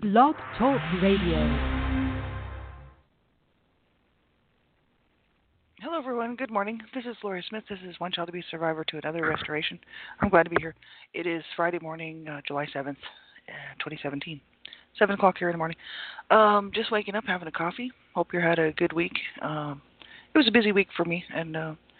Blog Talk Radio. Hello, everyone. Good morning. This is Laurie Smith. This is One Child Abuse Survivor to Another Restoration. I'm glad to be here. It is Friday morning, July 7th, 2017. 7 o'clock here in the morning. Just waking up, having a coffee. Hope you had a good week. It was a busy week for me, and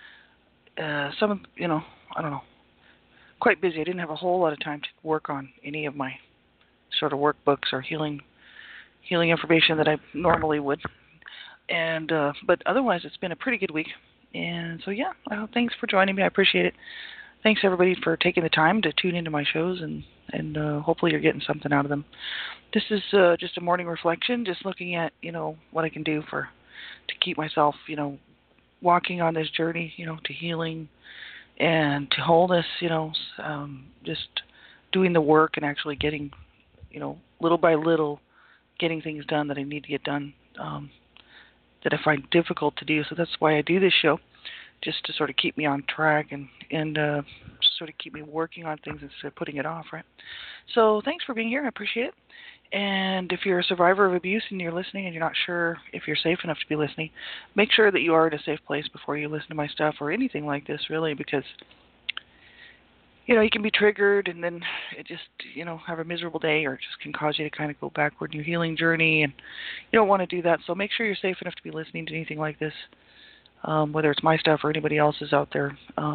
I don't know, quite busy. I didn't have a whole lot of time to work on any of my sort of workbooks or healing information that I normally would. And but otherwise, it's been a pretty good week. And so, yeah, thanks for joining me. I appreciate it. Thanks, everybody, for taking the time to tune into my shows, and hopefully you're getting something out of them. This is just a morning reflection, just looking at, what I can do to keep myself, walking on this journey, to healing and to wholeness, just doing the work and actually getting, little by little, getting things done that I need to get done, that I find difficult to do. So that's why I do this show, just to sort of keep me on track and sort of keep me working on things instead of putting it off, right? So thanks for being here. I appreciate it. And if you're a survivor of abuse and you're listening and you're not sure if you're safe enough to be listening, make sure that you are in a safe place before you listen to my stuff or anything like this, really, because, you can be triggered and then it just, have a miserable day, or it just can cause you to kind of go backward in your healing journey, and you don't want to do that. So make sure you're safe enough to be listening to anything like this, whether it's my stuff or anybody else's out there,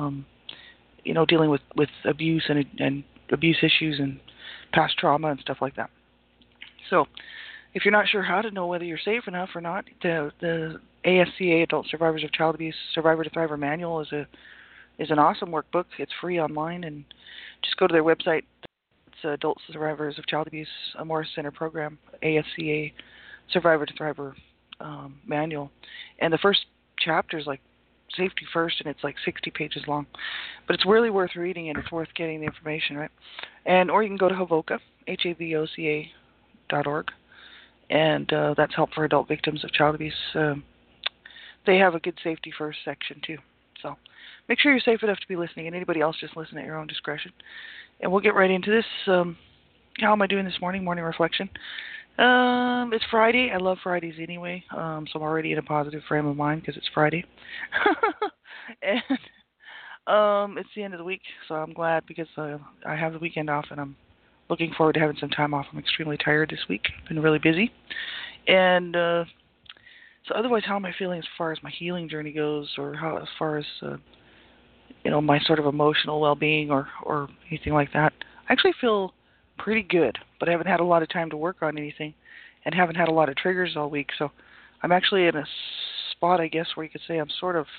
dealing with abuse and abuse issues and past trauma and stuff like that. So if you're not sure how to know whether you're safe enough or not, the ASCA, Adult Survivors of Child Abuse Survivor to Thriver Manual, is an awesome workbook. It's free online, and just go to their website. It's Adult Survivors of Child Abuse Morris Center Program, ASCA Survivor to Thriver Manual. And the first chapter is like safety first, and it's like 60 pages long. But it's really worth reading, and it's worth getting the information, right? Or you can go to HAVOCA, HAVOCA.org, and that's Help for Adult Victims of Child Abuse. They have a good safety first section, too. So make sure you're safe enough to be listening, and anybody else, just listen at your own discretion. And we'll get right into this. How am I doing this morning? Morning reflection. It's Friday. I love Fridays anyway, so I'm already in a positive frame of mind because it's Friday. And it's the end of the week, so I'm glad because I have the weekend off, and I'm looking forward to having some time off. I'm extremely tired this week. Been really busy. And so otherwise, how am I feeling as far as my healing journey goes, or how as far as, my sort of emotional well-being or anything like that? I actually feel pretty good, but I haven't had a lot of time to work on anything and haven't had a lot of triggers all week. So I'm actually in a spot, I guess, where you could say I'm sort of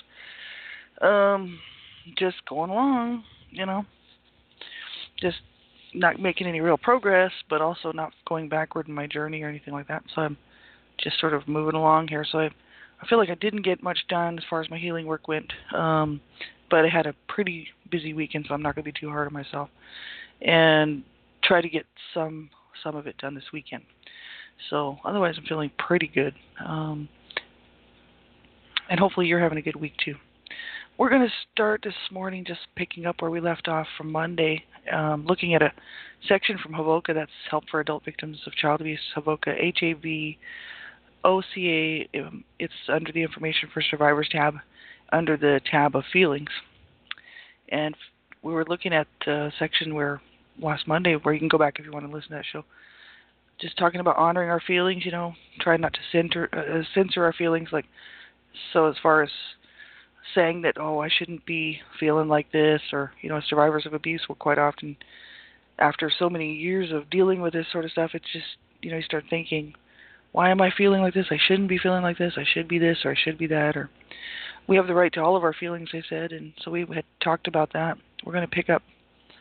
just going along, just not making any real progress, but also not going backward in my journey or anything like that. So I'm just sort of moving along here. So I feel like I didn't get much done as far as my healing work went, but I had a pretty busy weekend, so I'm not going to be too hard on myself, and try to get some of it done this weekend. So otherwise, I'm feeling pretty good, and hopefully you're having a good week too. We're going to start this morning just picking up where we left off from Monday, looking at a section from HAVOCA, that's Help for Adult Victims of Child Abuse, HAVOCA, HAVOCA. It's under the Information for Survivors tab, under the tab of Feelings. And we were looking at a section where last Monday, where you can go back if you want to listen to that show, just talking about honoring our feelings, trying not to censor our feelings. So as far as saying that, I shouldn't be feeling like this, or, survivors of abuse will quite often, after so many years of dealing with this sort of stuff, it's just, you start thinking, why am I feeling like this? I shouldn't be feeling like this. I should be this, or I should be that, or we have the right to all of our feelings, they said. And so we had talked about that. We're going to pick up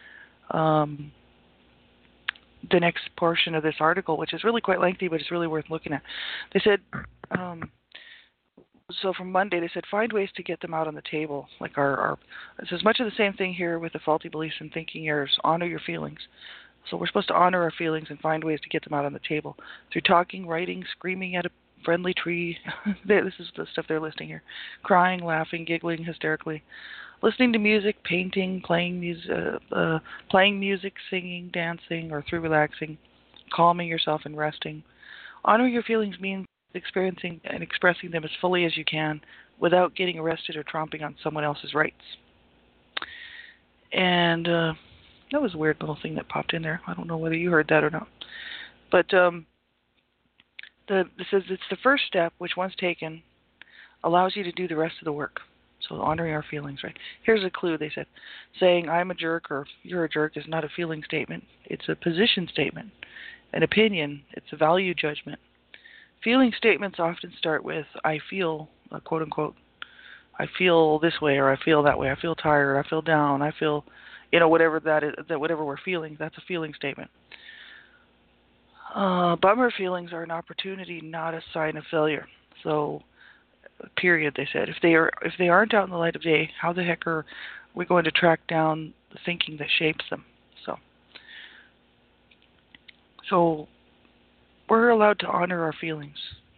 the next portion of this article, which is really quite lengthy, but it's really worth looking at. They said, so from Monday, they said, find ways to get them out on the table. Like it's as much of the same thing here with the faulty beliefs and thinking errors. Honor your feelings. So we're supposed to honor our feelings and find ways to get them out on the table through talking, writing, screaming at a friendly tree. This is the stuff they're listing here. Crying, laughing, giggling hysterically, listening to music, painting, playing music, singing, dancing, or through relaxing, calming yourself and resting. Honoring your feelings means experiencing and expressing them as fully as you can without getting arrested or tromping on someone else's rights. And that was a weird little thing that popped in there. I don't know whether you heard that or not. But this says it's the first step, which once taken, allows you to do the rest of the work. So honoring our feelings, right? Here's a clue, they said. Saying I'm a jerk or you're a jerk is not a feeling statement. It's a position statement, an opinion. It's a value judgment. Feeling statements often start with I feel, quote unquote, I feel this way or I feel that way. I feel tired. I feel down. I feel, whatever that is, that whatever we're feeling, that's a feeling statement. Bummer feelings are an opportunity, not a sign of failure. So, period, they said. If they aren't out in the light of day, how the heck are we going to track down the thinking that shapes them? So we're allowed to honor our feelings,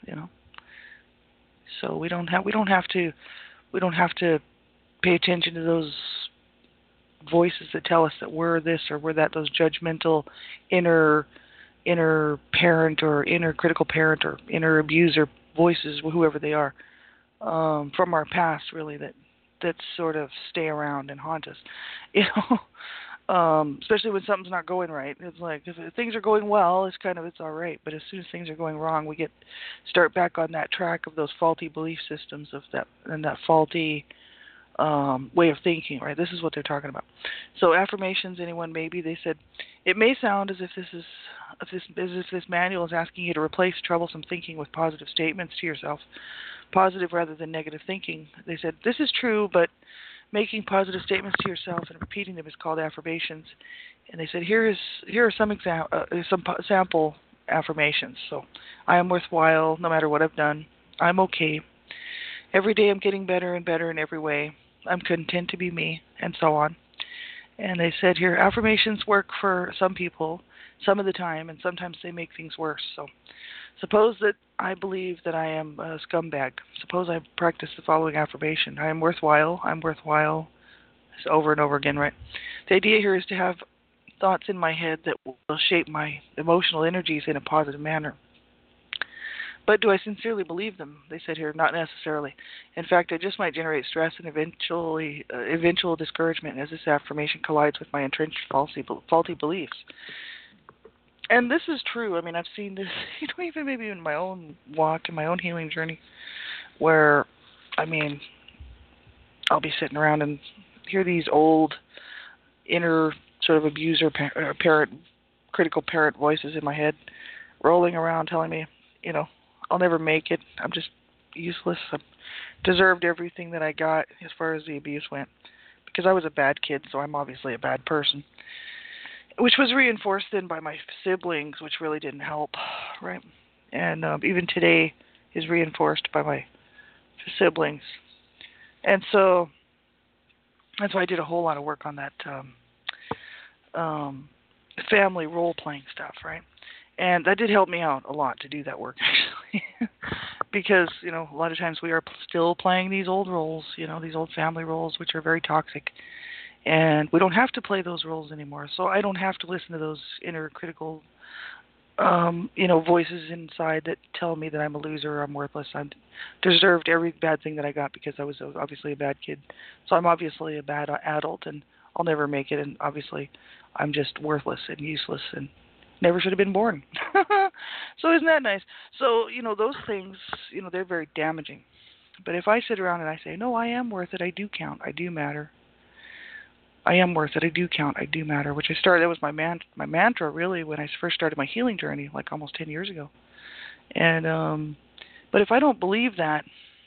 So we don't have to pay attention to those voices that tell us that we're this or we're that, those judgmental inner parent or inner critical parent or inner abuser voices, whoever they are, from our past, really, that sort of stay around and haunt us, especially when something's not going right. It's like if things are going well, it's all right, but as soon as things are going wrong, we start back on that track of those faulty belief systems that faulty way of thinking, right? This is what they're talking about. So affirmations, anyone maybe, they said, it may sound as if this manual is asking you to replace troublesome thinking with positive statements to yourself, positive rather than negative thinking. They said, this is true, but making positive statements to yourself and repeating them is called affirmations. And they said, here are some sample affirmations. So, I am worthwhile no matter what I've done. I'm okay. Every day I'm getting better and better in every way. I'm content to be me, and so on. And they said here, affirmations work for some people some of the time, and sometimes they make things worse. So suppose that I believe that I am a scumbag. Suppose I practice the following affirmation. I am worthwhile. I'm worthwhile. It's over and over again, right? The idea here is to have thoughts in my head that will shape my emotional energies in a positive manner. But do I sincerely believe them? They said here, not necessarily. In fact, I just might generate stress and eventual discouragement as this affirmation collides with my entrenched faulty beliefs. And this is true. I mean, I've seen this, even maybe in my own walk, in my own healing journey, where, I'll be sitting around and hear these old inner sort of abuser, parent, critical parent voices in my head rolling around telling me, I'll never make it. I'm just useless. I deserved everything that I got as far as the abuse went because I was a bad kid, so I'm obviously a bad person, which was reinforced then by my siblings, which really didn't help, right? And even today is reinforced by my siblings. And so that's why I did a whole lot of work on that family role-playing stuff, right? And that did help me out a lot to do that work, actually, because, a lot of times we are still playing these old roles, these old family roles, which are very toxic. And we don't have to play those roles anymore. So I don't have to listen to those inner critical, voices inside that tell me that I'm a loser or I'm worthless. I deserved every bad thing that I got because I was obviously a bad kid. So I'm obviously a bad adult and I'll never make it. And obviously I'm just worthless and useless and never should have been born. So isn't that nice? So, those things, they're very damaging. But if I sit around and I say, no, I am worth it, I do count, I do matter. I am worth it, I do count, I do matter, which that was my mantra, really, when I first started my healing journey, like almost 10 years ago. And, but if I don't believe that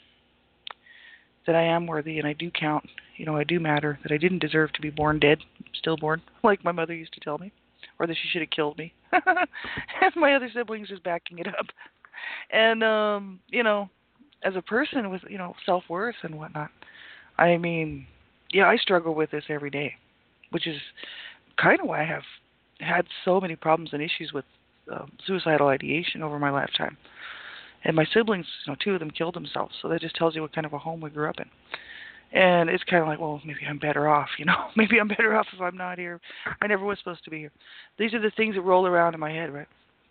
I am worthy and I do count, I do matter, that I didn't deserve to be born dead, stillborn, like my mother used to tell me, or that she should have killed me. And my other siblings just backing it up. And, as a person with, self-worth and whatnot, I struggle with this every day, which is kind of why I have had so many problems and issues with suicidal ideation over my lifetime. And my siblings, 2 of them killed themselves, so that just tells you what kind of a home we grew up in. And it's kind of like, well, maybe I'm better off, Maybe I'm better off if I'm not here. I never was supposed to be here. These are the things that roll around in my head, right?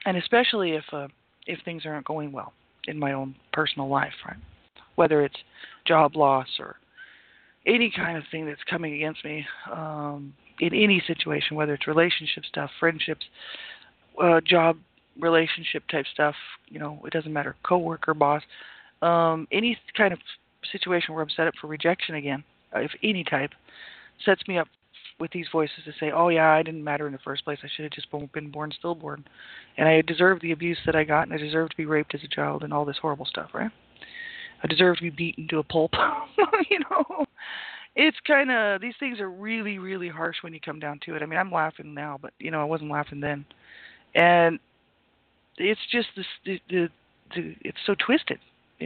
and especially if things aren't going well in my own personal life, right? Whether it's job loss or any kind of thing that's coming against me, in any situation, whether it's relationship stuff, friendships, job relationship type stuff, it doesn't matter, coworker, boss, any kind of situation where I'm set up for rejection again, if any type, sets me up with these voices to say, oh yeah, I didn't matter in the first place. I should have just been born stillborn. And I deserve the abuse that I got, and I deserve to be raped as a child and all this horrible stuff, right? I deserve to be beaten to a pulp. It's kind of, these things are really, really harsh when you come down to it. I mean, I'm laughing now, but, I wasn't laughing then. And it's just this, it's so twisted,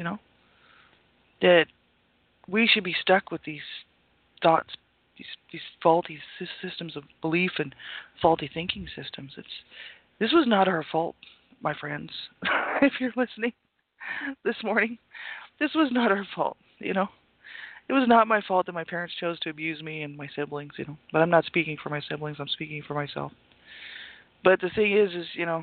that we should be stuck with these thoughts, these faulty systems of belief and faulty thinking systems. This was not our fault, my friends. If you're listening this morning, this was not our fault. It was not my fault that my parents chose to abuse me and my siblings. But I'm not speaking for my siblings. I'm speaking for myself. But the thing is,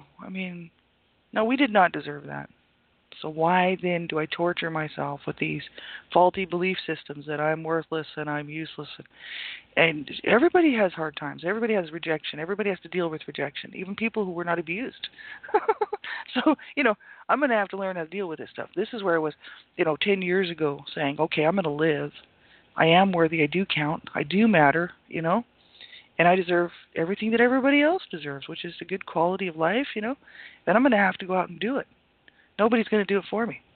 no, we did not deserve that. So why then do I torture myself with these faulty belief systems that I'm worthless and I'm useless? And everybody has hard times. Everybody has rejection. Everybody has to deal with rejection, even people who were not abused. So, I'm going to have to learn how to deal with this stuff. This is where I was, 10 years ago saying, okay, I'm going to live. I am worthy. I do count. I do matter, and I deserve everything that everybody else deserves, which is a good quality of life, then I'm going to have to go out and do it. Nobody's going to do it for me.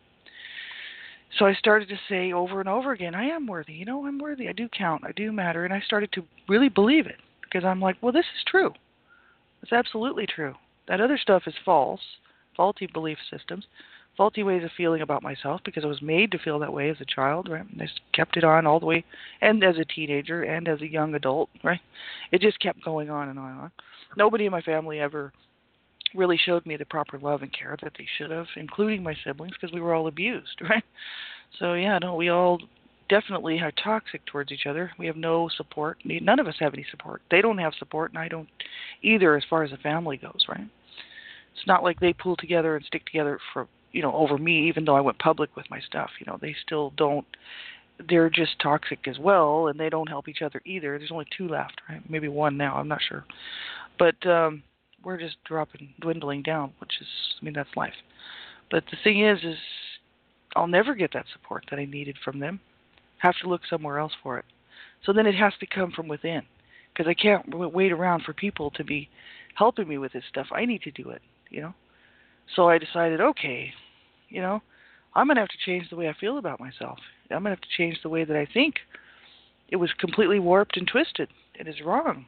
So I started to say over and over again, I am worthy. I'm worthy. I do count. I do matter. And I started to really believe it because I'm like, well, this is true. It's absolutely true. That other stuff is false, faulty belief systems, faulty ways of feeling about myself because I was made to feel that way as a child, right? And I kept it on all the way, and as a teenager and as a young adult, right? It just kept going on and on and on. Nobody in my family ever really showed me the proper love and care that they should have, including my siblings, because we were all abused, right? So, we all definitely are toxic towards each other. We have no support. None of us have any support. They don't have support, and I don't either as far as the family goes, right? It's not like they pull together and stick together for, over me, even though I went public with my stuff. They still don't. They're just toxic as well, and they don't help each other either. There's only 2 left, right? Maybe 1 now. I'm not sure. But, we're just dwindling down, which is, that's life. But the thing is I'll never get that support that I needed from them. Have to look somewhere else for it. So then it has to come from within, because I can't wait around for people to be helping me with this stuff. I need to do it, So I decided, okay, I'm going to have to change the way I feel about myself. I'm going to have to change the way that I think. It was completely warped and twisted. It is wrong,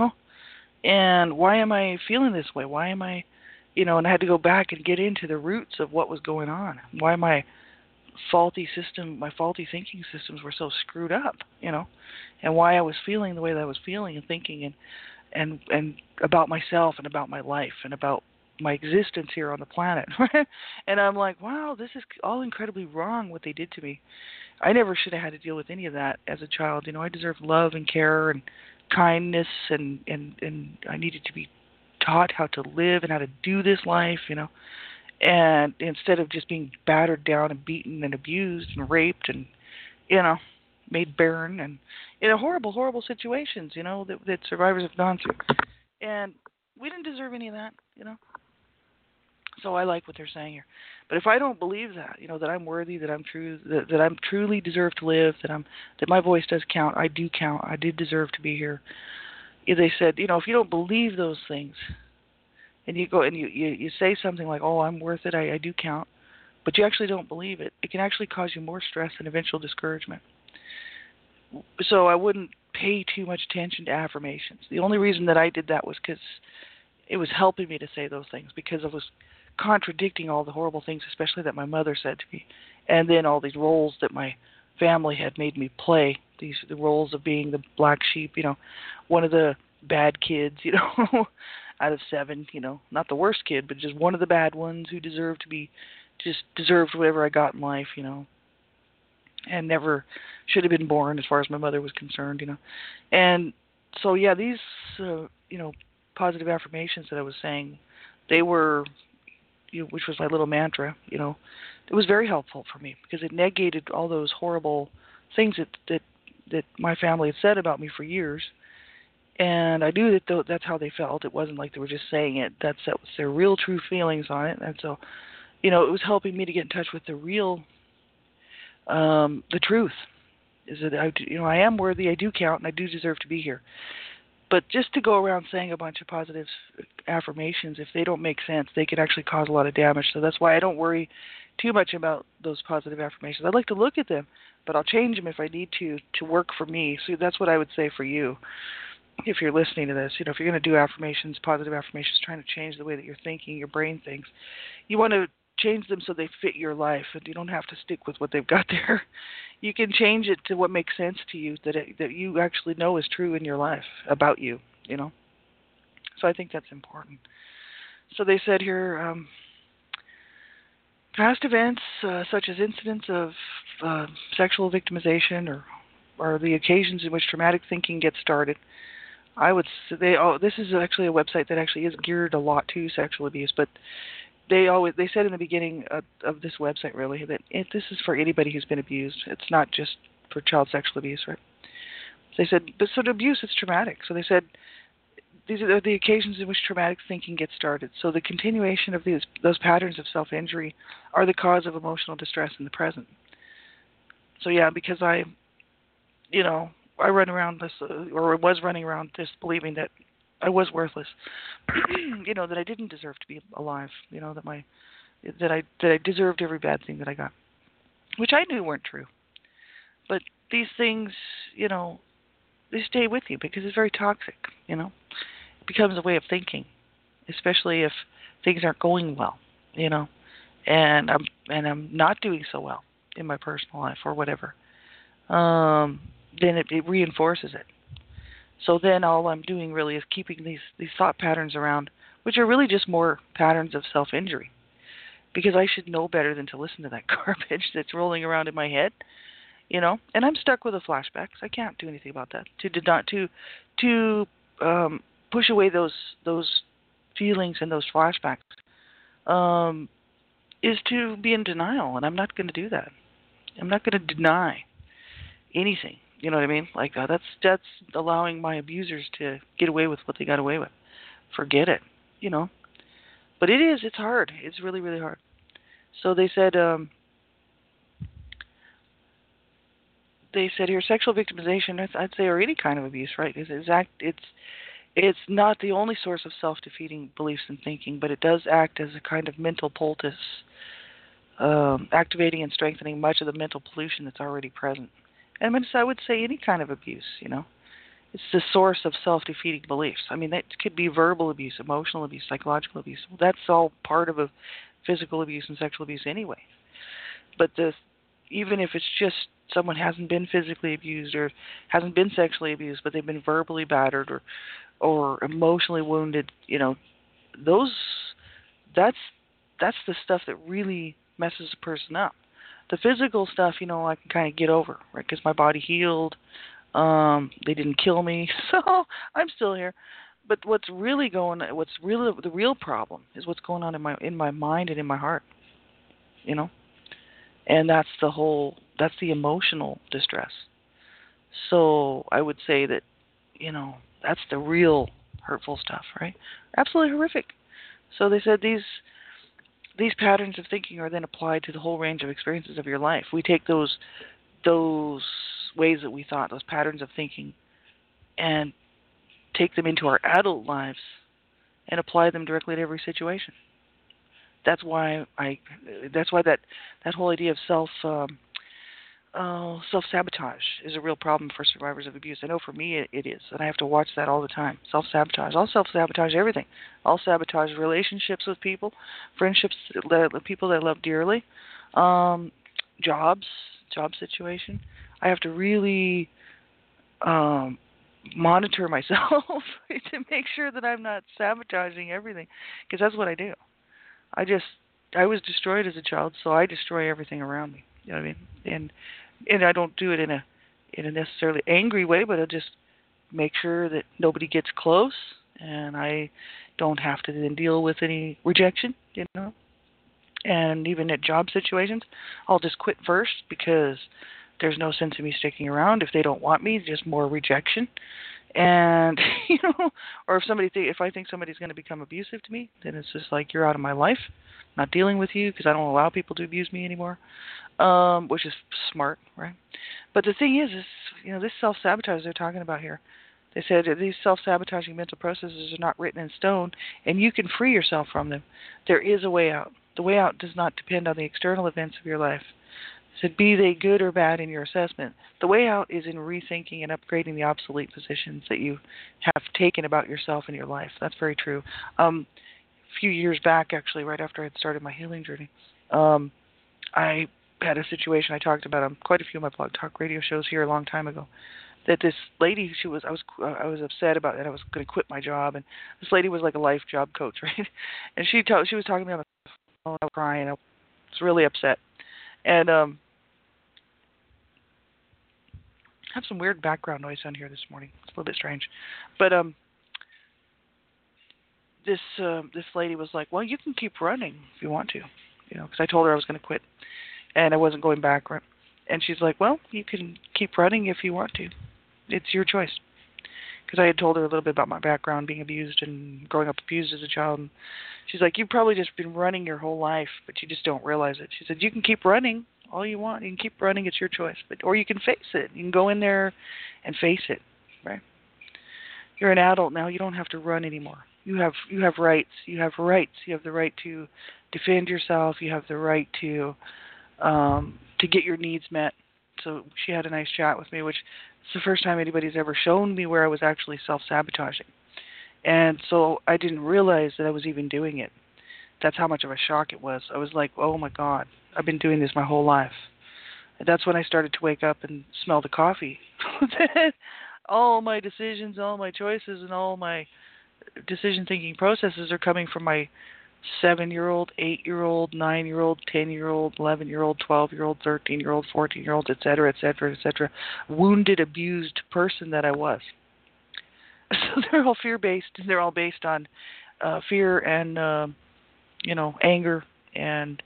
And why am I feeling this way? Why am I, and I had to go back and get into the roots of what was going on. Why my faulty thinking systems were so screwed up, and why I was feeling the way that I was feeling and thinking and about myself and about my life and about my existence here on the planet. And I'm like, wow, this is all incredibly wrong what they did to me. I never should have had to deal with any of that as a child. I deserved love and care and kindness, and I needed to be taught how to live and how to do this life, and instead of just being battered down and beaten and abused and raped and, made barren and horrible, horrible situations, that survivors have gone through. And we didn't deserve any of that, So I like what they're saying here. But if I don't believe that, that I'm worthy, that I'm true, that I'm truly deserve to live, that my voice does count, I do count, I did deserve to be here. They said, if you don't believe those things, and you go and you say something like, oh, I'm worth it, I do count, but you actually don't believe it, it can actually cause you more stress and eventual discouragement. So I wouldn't pay too much attention to affirmations. The only reason that I did that was because it was helping me to say those things, because I was contradicting all the horrible things, especially that my mother said to me, and then all these roles that my family had made me play, the roles of being the black sheep, one of the bad kids, out of 7, not the worst kid, but just one of the bad ones who deserved whatever I got in life, and never should have been born as far as my mother was concerned, And so, these, positive affirmations that I was saying they were, which was my little mantra, it was very helpful for me because it negated all those horrible things that my family had said about me for years. And I knew that that's how they felt. It wasn't like they were just saying it. That was their real, true feelings on it. And so, it was helping me to get in touch with the real, the truth. Is that I am worthy, I do count, and I do deserve to be here. But just to go around saying a bunch of positive affirmations, if they don't make sense, they can actually cause a lot of damage. So that's why I don't worry too much about those positive affirmations. I'd like to look at them, but I'll change them if I need to work for me. So that's what I would say for you. If you're listening to this, if you're going to do affirmations, positive affirmations, trying to change the way that you're thinking, your brain thinks, you want to change them so they fit your life, and you don't have to stick with what they've got there. You can change it to what makes sense to you, that you actually know is true in your life about you, So I think that's important. So they said here, past events such as incidents of sexual victimization or the occasions in which traumatic thinking gets started. I would say this is actually a website that actually is geared a lot to sexual abuse, but they said in the beginning of this website really that this is for anybody who's been abused. It's not just for child sexual abuse, right? They said, but so the abuse is traumatic. So they said these are the occasions in which traumatic thinking gets started. So the continuation of those patterns of self-injury are the cause of emotional distress in the present. So yeah, because I run around this, or was running around this, believing that I was worthless, that I didn't deserve to be alive, that I deserved every bad thing that I got, which I knew weren't true. But these things, they stay with you because it's very toxic. It becomes a way of thinking, especially if things aren't going well, and I'm not doing so well in my personal life or whatever. Then it reinforces it. So then all I'm doing really is keeping these thought patterns around, which are really just more patterns of self-injury, because I should know better than to listen to that garbage that's rolling around in my head, and I'm stuck with the flashbacks. I can't do anything about that. To push away those feelings and those flashbacks is to be in denial, and I'm not going to do that. I'm not going to deny anything. You know what I mean? Like that's allowing my abusers to get away with what they got away with. Forget it, But it's hard. It's really, really hard. So they said here, sexual victimization, I'd say, or any kind of abuse, right? It's not the only source of self-defeating beliefs and thinking, but it does act as a kind of mental poultice, activating and strengthening much of the mental pollution that's already present. And I would say any kind of abuse, It's the source of self-defeating beliefs. I mean, that could be verbal abuse, emotional abuse, psychological abuse. Well, that's all part of a physical abuse and sexual abuse anyway. But even if it's just someone hasn't been physically abused or hasn't been sexually abused, but they've been verbally battered or emotionally wounded, that's the stuff that really messes a person up. The physical stuff, I can kind of get over, right? Because my body healed. They didn't kill me, so I'm still here. But the real problem is what's going on in my mind and in my heart, And that's the emotional distress. So I would say that, that's the real hurtful stuff, right? Absolutely horrific. So they said these patterns of thinking are then applied to the whole range of experiences of your life. We take those ways that we thought, those patterns of thinking, and take them into our adult lives and apply them directly to every situation. That's why that whole idea of self-sabotage is a real problem for survivors of abuse. I know for me it is, and I have to watch that all the time. Self-sabotage. I'll self-sabotage everything. I'll sabotage relationships with people, friendships with people that I love dearly, job situation. I have to really monitor myself to make sure that I'm not sabotaging everything, because that's what I do. I was destroyed as a child, so I destroy everything around me. You know what I mean? And I don't do it in a necessarily angry way, but I just make sure that nobody gets close, and I don't have to then deal with any rejection, And even at job situations, I'll just quit first because there's no sense in me sticking around. If they don't want me, just more rejection. And, or if I think somebody's going to become abusive to me, then it's just like, you're out of my life. I'm not dealing with you because I don't allow people to abuse me anymore, which is smart, right? But the thing is this self-sabotage they're talking about here. They said that these self-sabotaging mental processes are not written in stone, and you can free yourself from them. There is a way out. The way out does not depend on the external events of your life. They said, be they good or bad in your assessment. The way out is in rethinking and upgrading the obsolete positions that you have taken about yourself and your life. That's very true. A few years back, actually, right after I had started my healing journey, I had a situation I talked about on quite a few of my Blog Talk Radio shows here a long time ago. That this lady, I was upset about it. I was going to quit my job, and this lady was like a life job coach, right? And she was talking to me on the phone. I was crying. I was really upset, and I have some weird background noise on here this morning. It's a little bit strange, but this lady was like, "Well, you can keep running if you want to, because I told her I was going to quit, and I wasn't going back, right?" And she's like, "Well, you can keep running if you want to. It's your choice." Because I had told her a little bit about my background, being abused and growing up abused as a child. And she's like, "You've probably just been running your whole life, but you just don't realize it." She said, "You can keep running all you want. You can keep running. It's your choice. Or you can face it. You can go in there and face it, right? You're an adult now. You don't have to run anymore. You have rights. You have rights. You have the right to defend yourself. You have the right to get your needs met." So she had a nice chat with me, which is the first time anybody's ever shown me where I was actually self-sabotaging. And so I didn't realize that I was even doing it. That's how much of a shock it was. I was like, oh my God, I've been doing this my whole life. And that's when I started to wake up and smell the coffee. All my decisions, all my choices, and all my decision-thinking processes are coming from my 7-year-old, 8-year-old, 9-year-old, 10-year-old, 11-year-old, 12-year-old, 13-year-old, 14-year-old, et cetera, wounded, abused person that I was. So they're all fear-based, and they're all based on fear and, anger and,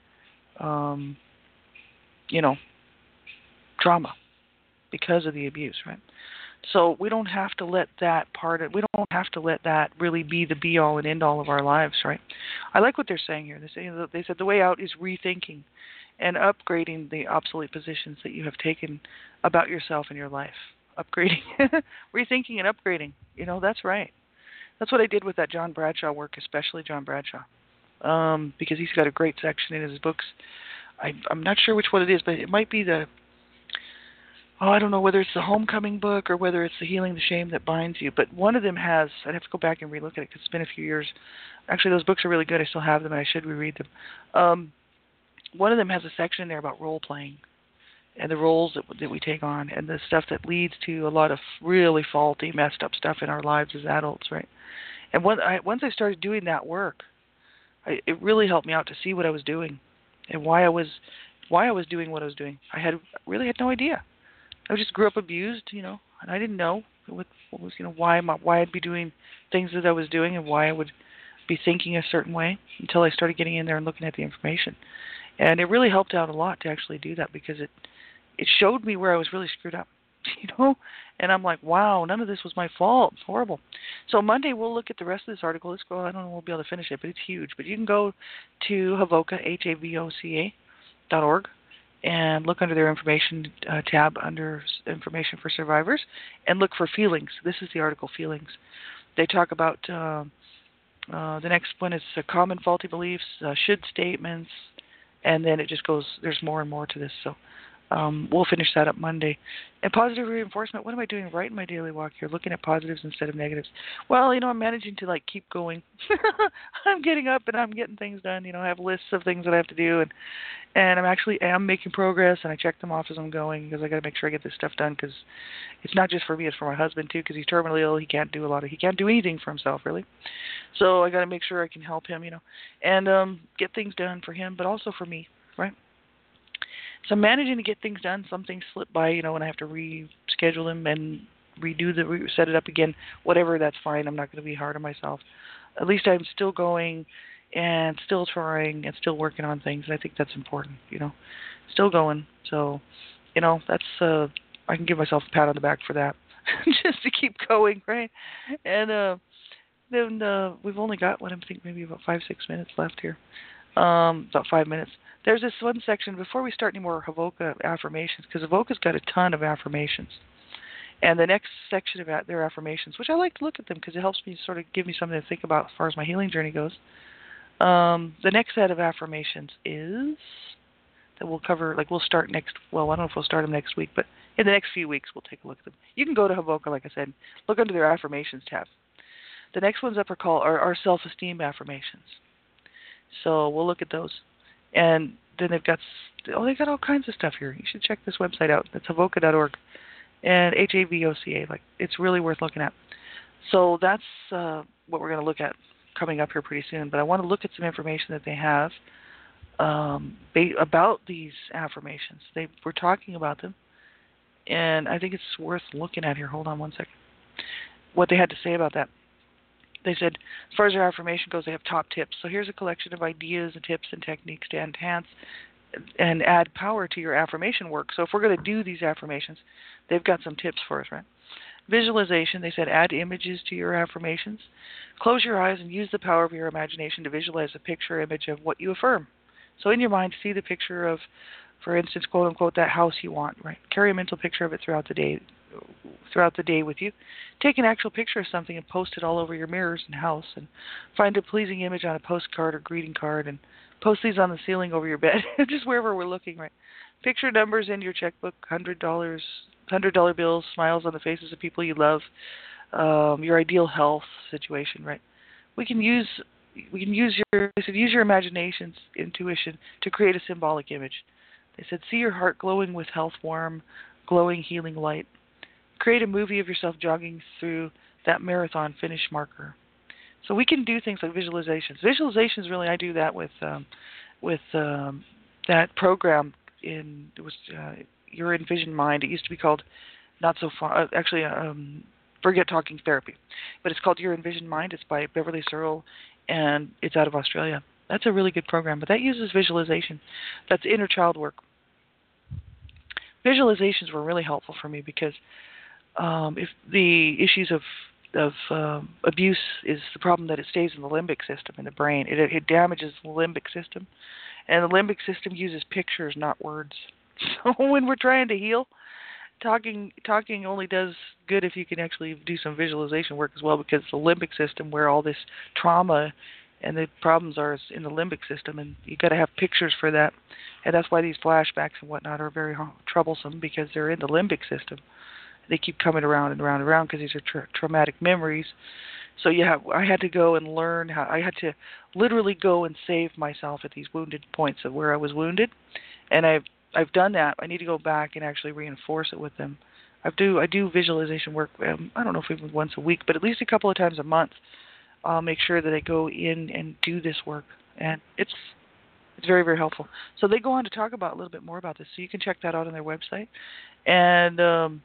trauma because of the abuse, right? So we don't have to let that really be the be-all and end-all of our lives, right? I like what they're saying here. They said the way out is rethinking and upgrading the obsolete positions that you have taken about yourself and your life. Upgrading, rethinking and upgrading. That's right. That's what I did with that John Bradshaw work, especially John Bradshaw, because he's got a great section in his books. I'm not sure which one it is, but it might be I don't know whether it's the Homecoming book or whether it's the Healing the Shame That Binds You, but one of them has, I'd have to go back and relook at it because it's been a few years. Actually, those books are really good. I still have them, and I should reread them. One of them has a section in there about role-playing and the roles that we take on and the stuff that leads to a lot of really faulty, messed up stuff in our lives as adults, right? And once I started doing that work, it really helped me out to see what I was doing and why I was doing what I was doing. I really had no idea. I just grew up abused, and I didn't know what was, why I'd be doing things that I was doing and why I would be thinking a certain way until I started getting in there and looking at the information. And it really helped out a lot to actually do that because it showed me where I was really screwed up, And I'm like, wow, none of this was my fault. It's horrible. So Monday we'll look at the rest of this article. Let's go. I don't know if we'll be able to finish it, but it's huge. But you can go to Havoca, HAVOCA.org. And look under their information tab under Information for Survivors and look for feelings. This is the article, Feelings. They talk about the next one is common faulty beliefs, should statements, and then it just goes, there's more and more to this. So we'll finish that up Monday. And positive reinforcement, what am I doing right in my daily walk here? Looking at positives instead of negatives. Well, I'm managing to keep going. I'm getting up and I'm getting things done. I have lists of things that I have to do and I'm making progress, and I check them off as I'm going because I got to make sure I get this stuff done because it's not just for me, it's for my husband too because he's terminally ill. He can't do anything for himself really. So I got to make sure I can help him, and get things done for him, but also for me, right? So I'm managing to get things done. Some things slip by, when I have to reschedule them and set it up again. Whatever, that's fine. I'm not going to be hard on myself. at least I'm still going and still trying and still working on things. And I think that's important, still going. So, that's, I can give myself a pat on the back for that. Just to keep going, right? And then we've only got, I think maybe about 5-6 minutes left here. About 5 minutes. There's this one section, before we start any more Havoka affirmations, because Havoka's got a ton of affirmations. And the next section of their affirmations, which I like to look at them because it helps me sort of give me something to think about as far as my healing journey goes. The next set of affirmations is that we'll cover, we'll start next, I don't know if we'll start them next week, but in the next few weeks we'll take a look at them. You can go to Havoka, like I said, look under their affirmations tab. The next ones up are our self-esteem affirmations. So we'll look at those. And then they've got all kinds of stuff here. You should check this website out. It's havoka.org. And HAVOCA, it's really worth looking at. So that's what we're going to look at coming up here pretty soon. But I want to look at some information that they have about these affirmations. We're talking about them, and I think it's worth looking at here. Hold on one second. What they had to say about that. They said, as far as their affirmation goes, they have top tips. So here's a collection of ideas and tips and techniques to enhance and add power to your affirmation work. So if we're going to do these affirmations, they've got some tips for us, right? Visualization, they said, add images to your affirmations. Close your eyes and use the power of your imagination to visualize a picture image of what you affirm. So in your mind, see the picture of, for instance, quote unquote, that house you want, right? Carry a mental picture of it throughout the day with you. Take an actual picture of something and post it all over your mirrors and house, and find a pleasing image on a postcard or greeting card and post these on the ceiling over your bed, just wherever we're looking, right? Picture numbers in your checkbook, $100 bills, smiles on the faces of people you love, your ideal health situation, right? We can use your imagination's intuition to create a symbolic image. They said, see your heart glowing with health, warm, glowing, healing light. Create a movie of yourself jogging through that marathon finish marker. So we can do things like visualizations. Visualizations, really, I do that with that program Your Envisioned Mind. It used to be called Forget Talking Therapy, but it's called Your Envisioned Mind. It's by Beverly Searle, and it's out of Australia. That's a really good program, but that uses visualization. That's inner child work. Visualizations were really helpful for me because if the issues of abuse is the problem that it stays in the limbic system in the brain. It damages the limbic system, and the limbic system uses pictures, not words. So when we're trying to heal, talking only does good if you can actually do some visualization work as well, because the limbic system, where all this trauma and the problems are, is in the limbic system, and you got to have pictures for that. And that's why these flashbacks and whatnot are very troublesome, because they're in the limbic system. They keep coming around and around and around because these are traumatic memories. So I had to go and learn how. I had to literally go and save myself at these wounded points of where I was wounded, and I've done that. I need to go back and actually reinforce it with them. I do visualization work. I don't know if even once a week, but at least a couple of times a month. I'll make sure that I go in and do this work, and it's very, very helpful. So they go on to talk about a little bit more about this, so you can check that out on their website. And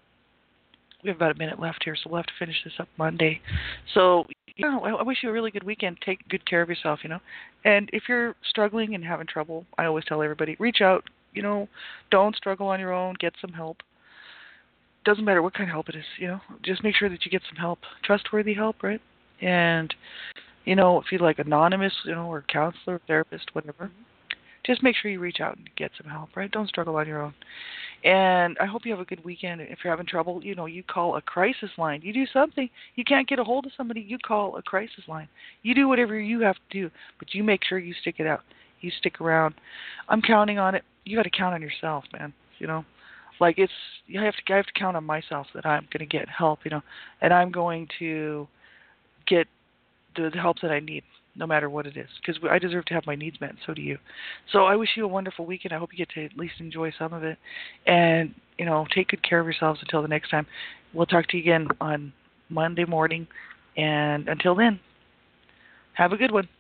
we have about a minute left here, so we'll have to finish this up Monday. So I wish you a really good weekend. Take good care of yourself, And if you're struggling and having trouble, I always tell everybody, reach out. Don't struggle on your own. Get some help. Doesn't matter what kind of help it is, Just make sure that you get some help, trustworthy help, right? And, if you like anonymous, or counselor, therapist, whatever, just make sure you reach out and get some help, right? Don't struggle on your own. And I hope you have a good weekend. If you're having trouble, you call a crisis line. You do something. You can't get a hold of somebody, you call a crisis line. You do whatever you have to do, but you make sure you stick it out. You stick around. I'm counting on it. You got to count on yourself, man. I have to count on myself that I'm going to get help, and I'm going to get the help that I need, no matter what it is, because I deserve to have my needs met, and so do you. So I wish you a wonderful weekend. I hope you get to at least enjoy some of it, and take good care of yourselves until the next time. We'll talk to you again on Monday morning, and until then, have a good one.